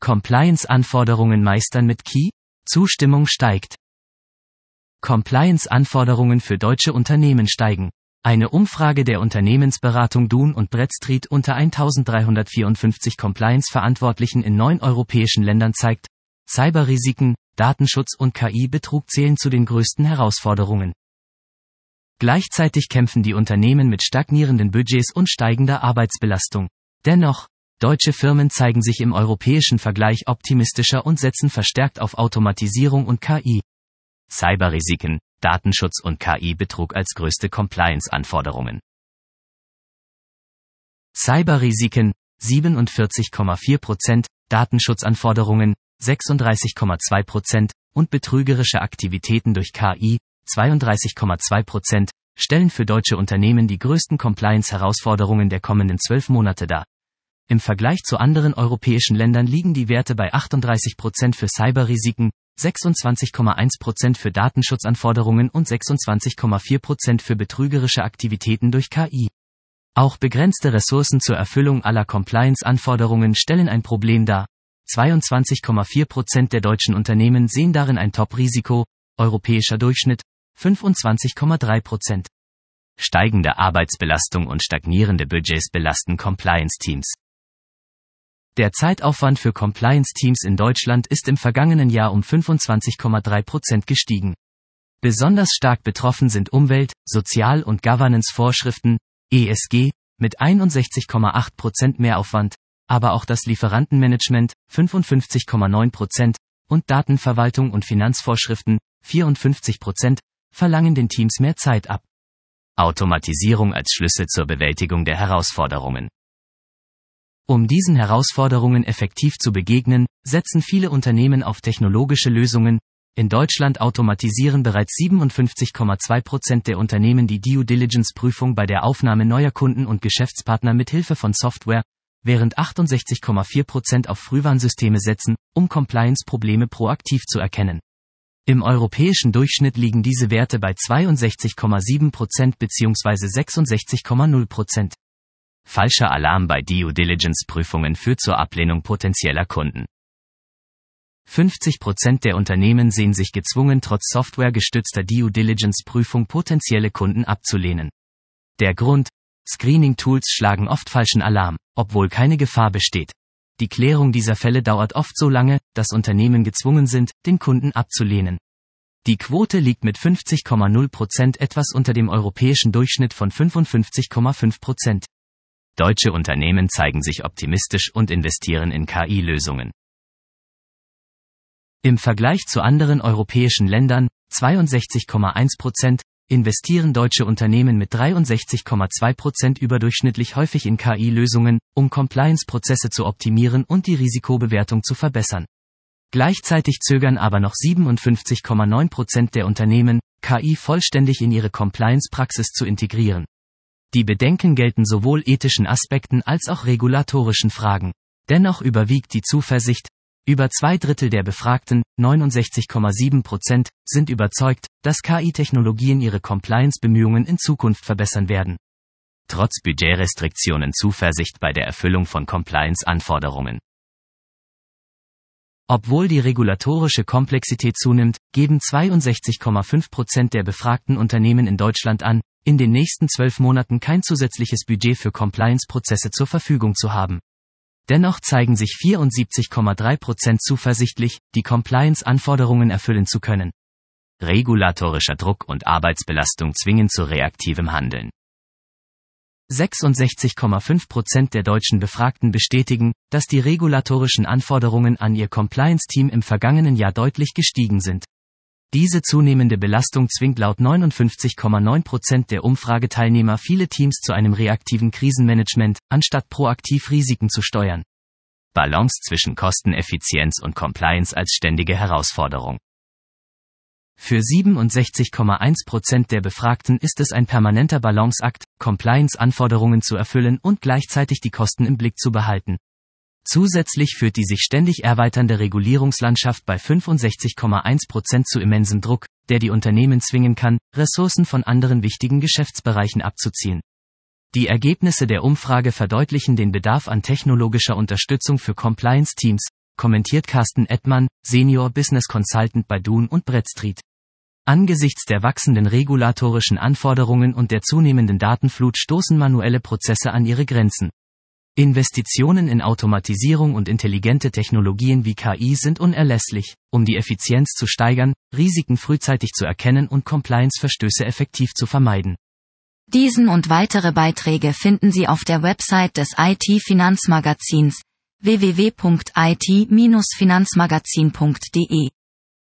Compliance-Anforderungen meistern mit KI? Zustimmung steigt. Compliance-Anforderungen für deutsche Unternehmen steigen. Eine Umfrage der Unternehmensberatung Dun & Bradstreet unter 1354 Compliance-Verantwortlichen in 9 europäischen Ländern zeigt, Cyberrisiken, Datenschutz und KI-Betrug zählen zu den größten Herausforderungen. Gleichzeitig kämpfen die Unternehmen mit stagnierenden Budgets und steigender Arbeitsbelastung. Dennoch, deutsche Firmen zeigen sich im europäischen Vergleich optimistischer und setzen verstärkt auf Automatisierung und KI. Cyberrisiken, Datenschutz und KI-Betrug als größte Compliance-Anforderungen. Cyberrisiken, 47,4%, Datenschutzanforderungen, 36,2% und betrügerische Aktivitäten durch KI, 32,2%, stellen für deutsche Unternehmen die größten Compliance-Herausforderungen der kommenden 12 Monate dar. Im Vergleich zu anderen europäischen Ländern liegen die Werte bei 38% für Cyberrisiken, 26,1% für Datenschutzanforderungen und 26,4% für betrügerische Aktivitäten durch KI. Auch begrenzte Ressourcen zur Erfüllung aller Compliance-Anforderungen stellen ein Problem dar. 22,4% der deutschen Unternehmen sehen darin ein Top-Risiko, europäischer Durchschnitt 25,3%. Steigende Arbeitsbelastung und stagnierende Budgets belasten Compliance-Teams. Der Zeitaufwand für Compliance-Teams in Deutschland ist im vergangenen Jahr um 25,3% gestiegen. Besonders stark betroffen sind Umwelt-, Sozial- und Governance-Vorschriften, ESG, mit 61,8% Mehraufwand, aber auch das Lieferantenmanagement, 55,9%, und Datenverwaltung und Finanzvorschriften, 54%, verlangen den Teams mehr Zeit ab. Automatisierung als Schlüssel zur Bewältigung der Herausforderungen. Um diesen Herausforderungen effektiv zu begegnen, setzen viele Unternehmen auf technologische Lösungen. In Deutschland automatisieren bereits 57,2% der Unternehmen die Due-Diligence-Prüfung bei der Aufnahme neuer Kunden und Geschäftspartner mit Hilfe von Software, während 68,4% auf Frühwarnsysteme setzen, um Compliance-Probleme proaktiv zu erkennen. Im europäischen Durchschnitt liegen diese Werte bei 62,7% bzw. 66,0%. Falscher Alarm bei Due-Diligence-Prüfungen führt zur Ablehnung potenzieller Kunden. 50% der Unternehmen sehen sich gezwungen, trotz softwaregestützter Due-Diligence-Prüfung potenzielle Kunden abzulehnen. Der Grund: Screening-Tools schlagen oft falschen Alarm, obwohl keine Gefahr besteht. Die Klärung dieser Fälle dauert oft so lange, dass Unternehmen gezwungen sind, den Kunden abzulehnen. Die Quote liegt mit 50,0% etwas unter dem europäischen Durchschnitt von 55,5%. Deutsche Unternehmen zeigen sich optimistisch und investieren in KI-Lösungen. Im Vergleich zu anderen europäischen Ländern, 62,1%, investieren deutsche Unternehmen mit 63,2% überdurchschnittlich häufig in KI-Lösungen, um Compliance-Prozesse zu optimieren und die Risikobewertung zu verbessern. Gleichzeitig zögern aber noch 57,9% der Unternehmen, KI vollständig in ihre Compliance-Praxis zu integrieren. Die Bedenken gelten sowohl ethischen Aspekten als auch regulatorischen Fragen. Dennoch überwiegt die Zuversicht. Über 2/3 der Befragten, 69,7%, sind überzeugt, dass KI-Technologien ihre Compliance-Bemühungen in Zukunft verbessern werden. Trotz Budgetrestriktionen Zuversicht bei der Erfüllung von Compliance-Anforderungen. Obwohl die regulatorische Komplexität zunimmt, geben 62,5% der befragten Unternehmen in Deutschland an, in den nächsten 12 Monaten kein zusätzliches Budget für Compliance-Prozesse zur Verfügung zu haben. Dennoch zeigen sich 74,3% zuversichtlich, die Compliance-Anforderungen erfüllen zu können. Regulatorischer Druck und Arbeitsbelastung zwingen zu reaktivem Handeln. 66,5% der deutschen Befragten bestätigen, dass die regulatorischen Anforderungen an ihr Compliance-Team im vergangenen Jahr deutlich gestiegen sind. Diese zunehmende Belastung zwingt laut 59,9% der Umfrageteilnehmer viele Teams zu einem reaktiven Krisenmanagement, anstatt proaktiv Risiken zu steuern. Balance zwischen Kosteneffizienz und Compliance als ständige Herausforderung. Für 67,1% der Befragten ist es ein permanenter Balanceakt, Compliance-Anforderungen zu erfüllen und gleichzeitig die Kosten im Blick zu behalten. Zusätzlich führt die sich ständig erweiternde Regulierungslandschaft bei 65,1% zu immensem Druck, der die Unternehmen zwingen kann, Ressourcen von anderen wichtigen Geschäftsbereichen abzuziehen. Die Ergebnisse der Umfrage verdeutlichen den Bedarf an technologischer Unterstützung für Compliance-Teams. kommentiert Carsten Ettmann, Senior Business Consultant bei Dun & Bradstreet. Angesichts der wachsenden regulatorischen Anforderungen und der zunehmenden Datenflut stoßen manuelle Prozesse an ihre Grenzen. Investitionen in Automatisierung und intelligente Technologien wie KI sind unerlässlich, um die Effizienz zu steigern, Risiken frühzeitig zu erkennen und Compliance-Verstöße effektiv zu vermeiden. Diesen und weitere Beiträge finden Sie auf der Website des IT-Finanzmagazins www.it-finanzmagazin.de.